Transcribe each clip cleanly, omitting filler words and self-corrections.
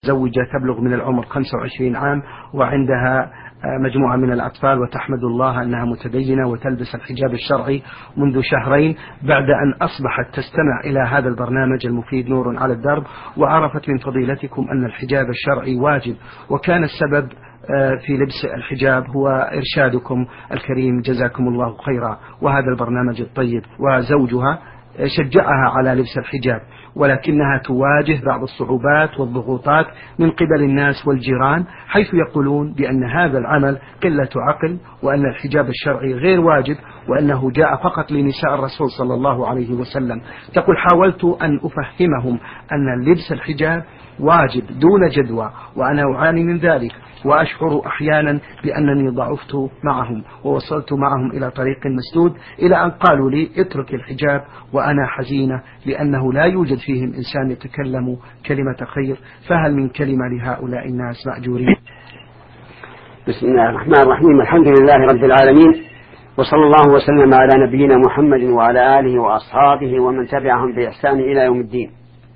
متزوجة تبلغ من العمر 25 عام وعندها مجموعة من الأطفال، وتحمد الله أنها متدينة وتلبس الحجاب الشرعي منذ شهرين بعد أن أصبحت تستمع إلى هذا البرنامج المفيد نور على الدرب، وعرفت من فضيلتكم أن الحجاب الشرعي واجب، وكان السبب في لبس الحجاب هو إرشادكم الكريم جزاكم الله خيرا وهذا البرنامج الطيب. وزوجها شجعها على لبس الحجاب، ولكنها تواجه بعض الصعوبات والضغوطات من قبل الناس والجيران، حيث يقولون بأن هذا العمل قلة عقل، وأن الحجاب الشرعي غير واجب، وأنه جاء فقط لنساء الرسول صلى الله عليه وسلم. تقول: حاولت أن أفهمهم أن لبس الحجاب واجب دون جدوى، وأنا أعاني من ذلك، وأشعر أحيانا بأنني ضعفت معهم ووصلت معهم إلى طريق مسدود، إلى أن قالوا لي: اترك الحجاب. وأنا حزينة لأنه لا يوجد فيهم إنسان يتكلم كلمة خير، فهل من كلمة لهؤلاء الناس مأجورين؟ بسم الله الرحمن الرحيم. الحمد لله رب العالمين، وصلى الله وسلم على نبينا محمد وعلى آله وأصحابه ومن تبعهم بإحسان إلى يوم الدين.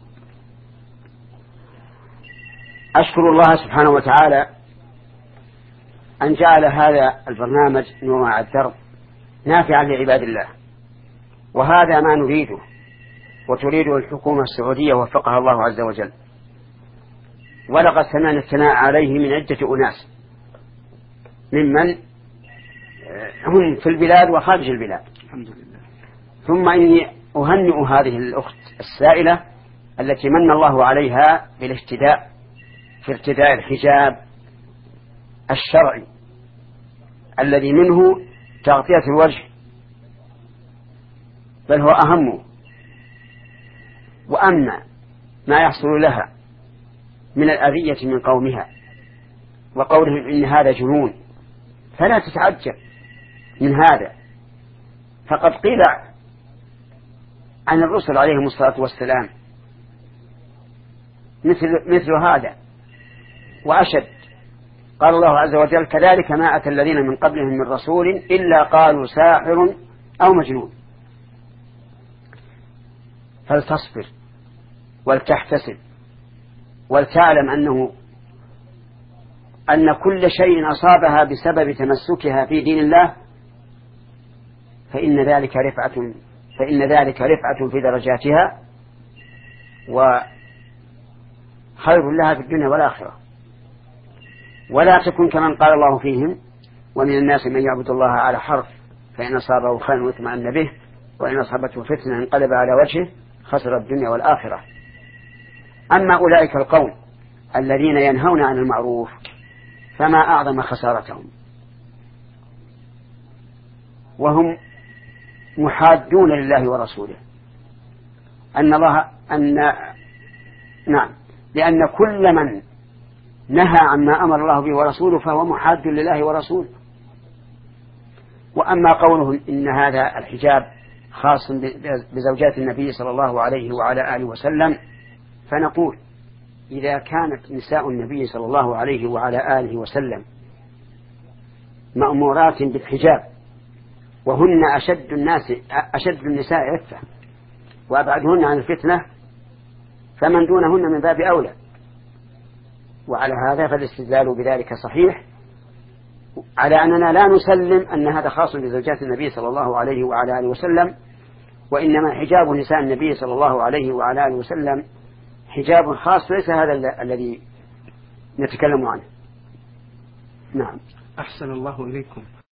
أشكر الله سبحانه وتعالى أن جعل هذا البرنامج نور على الدرب نافعا لعباد الله، وهذا ما نريده وتريده الحكومة السعودية وفقها الله عز وجل. ولقد سمعنا الثناء عليه من عدة أناس ممن هم في البلاد وخارج البلاد، الحمد لله. ثم إني أهنئ هذه الأخت السائلة التي من الله عليها بالاهتداء في ارتداء الحجاب الشرعي الذي منه تغطية الوجه، بل هو أهم. وأما ما يحصل لها من الأذية من قومها وقولهم إن هذا جنون، فلا تتعجب من هذا، فقد قيل عن الرسل عليهم الصلاة والسلام مثل هذا وأشد. قال الله عز وجل: كذلك ما أتى الذين من قبلهم من رسول إلا قالوا ساحر أو مجنون. فلتصبر ولتحتسب ولتعلم أن كل شيء أصابها بسبب تمسكها في دين الله فإن ذلك رفعة في درجاتها وخير لها في الدنيا والآخرة. ولا تكن كمن قال الله فيهم: ومن الناس من يعبد الله على حرف فإن أصابه خير اطمأن به وإن أصابته فتنة انقلب على وجهه خسر الدنيا والآخرة. أما أولئك القوم الذين ينهون عن المعروف فما أعظم خسارتهم، وهم محادون لله ورسوله. لأن كل من نهى عما أمر الله به ورسوله فهو محاد لله ورسوله. وأما قوله إن هذا الحجاب خاص بزوجات النبي صلى الله عليه وعلى آله وسلم، فنقول: إذا كانت نساء النبي صلى الله عليه وعلى آله وسلم مأمورات بالحجاب وهن أشد النساء عفة وأبعدهن عن الفتنة، فمن دونهن من باب أولى. وعلى هذا فالاستدلال بذلك صحيح، على أننا لا نسلم أن هذا خاص بزوجات النبي صلى الله عليه وعلى آله وسلم، وإنما حجاب نساء النبي صلى الله عليه وعلى آله وسلم حجاب خاص ليس هذا الذي نتكلم عنه. نعم. أحسن الله إليكم.